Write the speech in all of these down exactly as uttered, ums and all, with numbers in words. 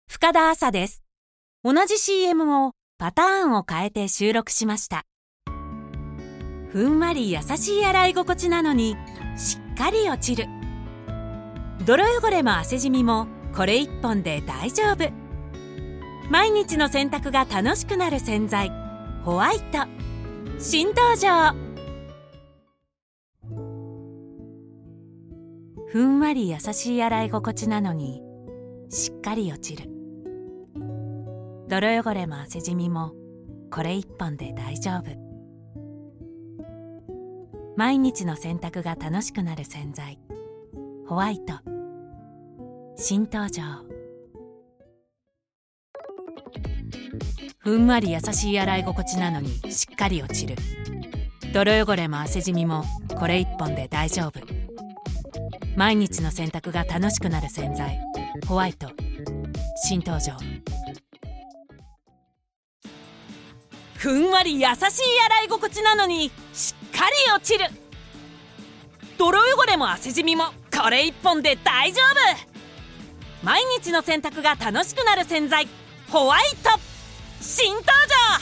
深田朝です。同じ シーエム をパターンを変えて収録しました。ふんわり優しい洗い心地なのにしっかり落ちる。泥汚れも汗じみもこれ一本で大丈夫。毎日の洗濯が楽しくなる洗剤ホワイト新登場。ふんわり優しい洗い心地なのにしっかり落ちる。泥汚れも汗じみもこれ一本で大丈夫。毎日の洗濯が楽しくなる洗剤ホワイト新登場。ふんわり優しい洗い心地なのにしっかり落ちる。泥汚れも汗じみもこれ一本で大丈夫。毎日の洗濯が楽しくなる洗剤ホワイト新登場。ふんわり優しい洗い心地なのにしっかり落ちる。泥汚れも汗じみもこれ一本で大丈夫。毎日の洗濯が楽しくなる洗剤ホワイト新登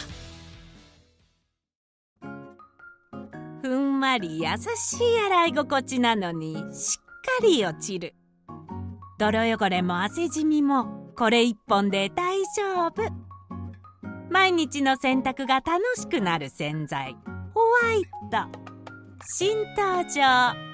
場。ふんわり優しい洗い心地なのにしっかり落ちる。泥汚れも汗じみもこれ一本で大丈夫。毎日の洗濯が楽しくなる洗剤ホワイト新登場。